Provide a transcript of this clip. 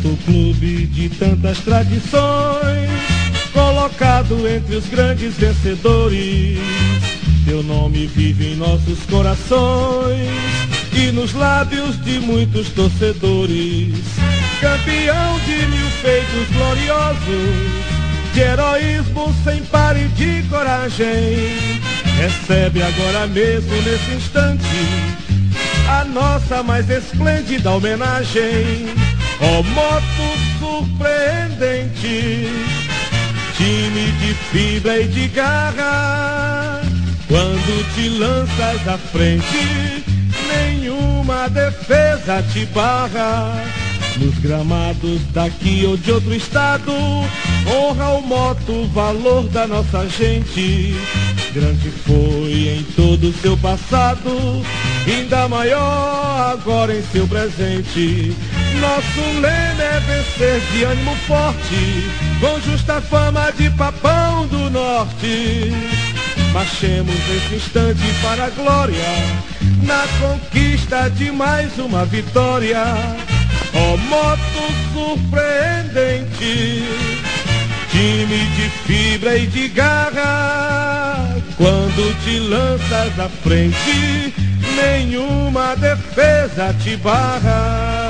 Moto Clube de tantas tradições, colocado entre os grandes vencedores. Teu nome vive em nossos corações e nos lábios de muitos torcedores. Campeão de 1000 feitos gloriosos, de heroísmo sem par e de coragem. Recebe agora mesmo, nesse instante, a nossa mais esplêndida homenagem. Ó moto surpreendente, time de fibra e de garra, quando te lanças à frente, nenhuma defesa te barra. Nos gramados daqui ou de outro estado, honra o moto, o valor da nossa gente. Grande foi em todo o seu passado, ainda maior agora em seu presente. Nosso lema é vencer de ânimo forte, com justa fama de Papão do Norte. Marchemos nesse instante para a glória, na conquista de mais uma vitória. Ó moto surpreendente, time de fibra e de garra, quando te lanças à frente, nenhuma defesa te barra.